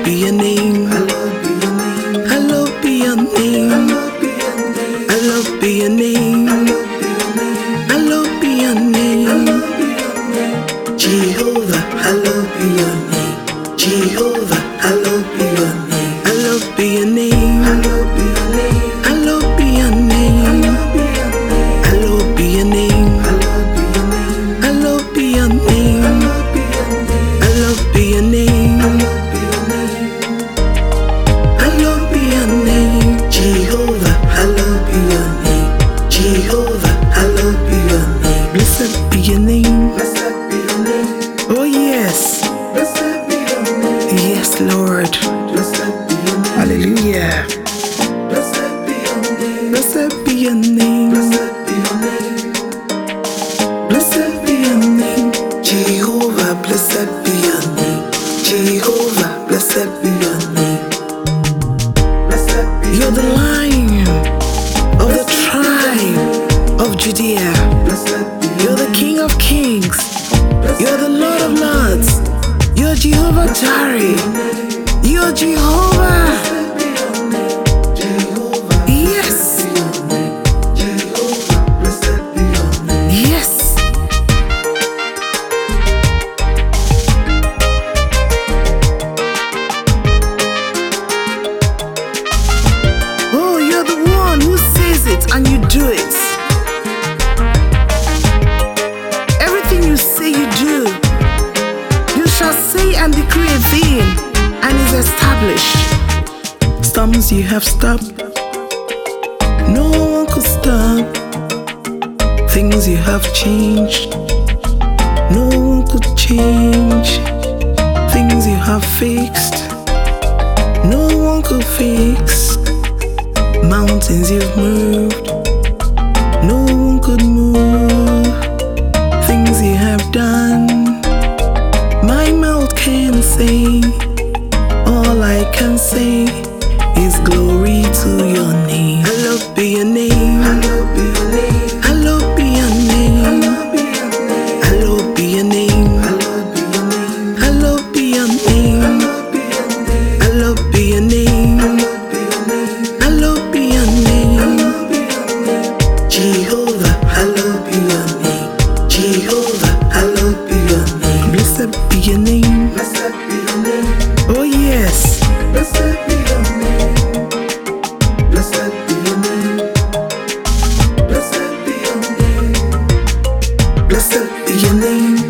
be your name. Hallowed be your name. Hallowed be your name. Hallowed be your name. Jehovah, hallowed be your name. Jehovah, hallowed be your name. Hallowed be your name. Hallowed be your name. Hallowed be your name. Hallowed be your name. Hallowed be your name. Hallowed be your name. Hallowed be your name. Jehovah, hallowed be your name. Jehovah, hallowed be your name. Blessed be your name. Blessed be your name. Oh yes. Blessed be your name. Yes, Lord. Blessed be your name. Hallelujah. Blessed be your name. Blessed be your name. Blessed be your name. Blessed be your name. Jehovah, blessed be your name. Jehovah, blessed be your name. Blessed be you're the Lion of the tribe of Judea. You're the King of Kings. You're the Lord of Lords. You're Jehovah Jireh. You're Jehovah. Yes. Yes. Oh, you're the one who says it and you do it. Everything you say you do. You shall say and decree a thing, and is established. Storms you have stopped, no one could stop. Things you have changed, no one could change. Things you have fixed, no one could fix. Mountains you've moved, no one could move. Things you have done, my mouth can say. All I can say is glory to your name. Hallowed be your name. Hallowed be your name. Hallowed be your name. Hallowed be your name. Hallowed be your name. Hallowed be your name. Hallowed be your name. Jehovah, hallowed be your name. Jehovah, hallowed be your name. Blessed be your name. Blessed be your name. Oh yes. Blessed be your name. Blessed be your name. Blessed be your name. Blessed be your name.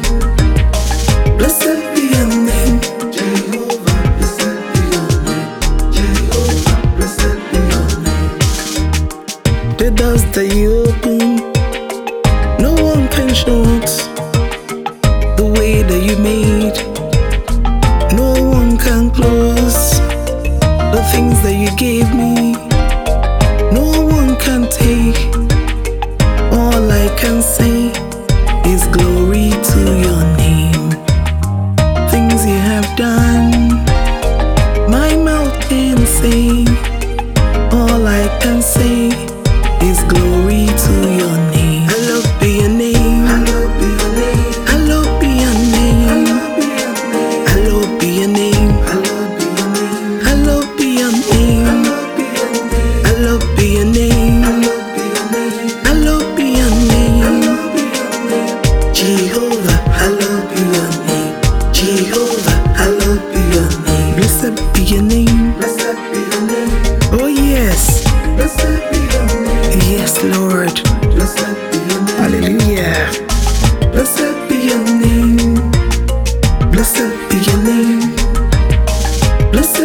Blessed be your name. Jehovah, blessed be your name. Jehovah, blessed be your name. The doors that you open, no one can shut. The way that you made, no one can close. The things that you gave me, no one can take. All I can say is glory to your name. Things you have done, my mouth can say. All I can say is glory to your name. Hallowed be your name. Hallowed be your name. Hallowed be your name. Hallowed be your name. Hallowed be your name. Hallowed be your name. Hallowed be your name. Jehovah, hallowed be your name. Jehovah, hallowed be your name. Blessed be your name. Blessed be your name. Oh yes. Blessed be your name. Yes, Lord. Blessed be your name. Hallelujah. Blessed be your name. Blessed be your name. Blessed